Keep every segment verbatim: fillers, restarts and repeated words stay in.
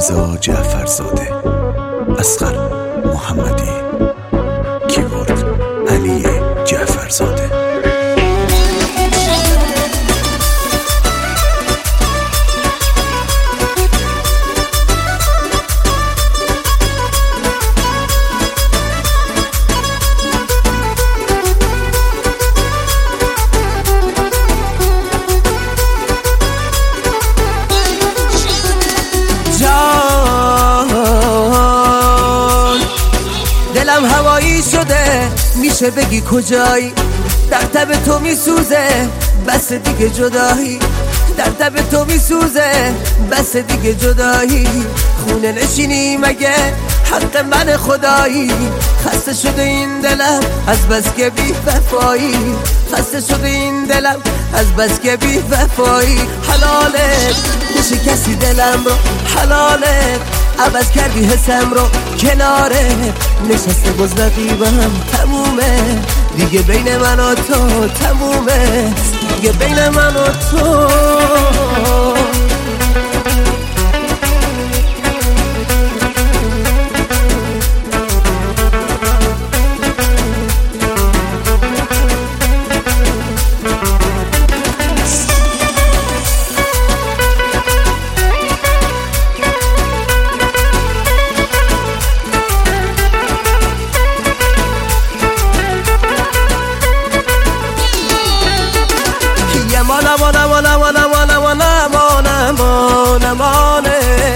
رضا جعفرزاده، اصغر محمدی، کیبورد علی جعفرزاده. دلم هوایی شده، میشه بگی کجایی؟ در تب تو میسوزه، بس دیگه جدایی. در تب تو میسوزه، بس دیگه جدایی. خونه نشینی مگه حق من خدایی؟ خسته شده این دلم از بس که بی وفایی. خسته شده این دلم از بس که بی وفایی. حلاله میشه کسی دلم رو، حلاله عوض کردی حسم رو، کناره نشسته باز رقیبم. تمومه دیگه بین من و تو، تمومه دیگه بین من و تو. مانا مانا مانا مانا مانا مانا مانا مانا مانا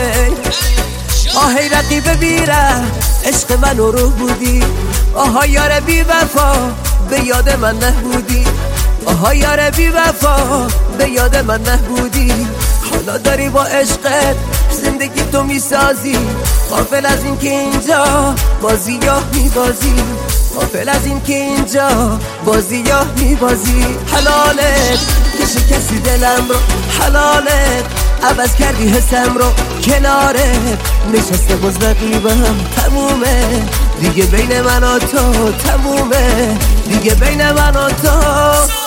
آهی رقیب بیره عشق من رو بودی. آها یار بی وفا به یاد من نبودی. آها یار بی وفا به یاد من نبودی. حالا داری با عشقت زندگی تو میسازی. غافل از این که اینجا بازی یا میبازی. غافل از این که اینجا بازی یا میبازی. حلالت کسی کسی دلم رو، حلالت عوض کردی حسم رو، کناره نشسته باز رقیبم. تمومه دیگه بین من و تو، تمومه دیگه بین من و تو.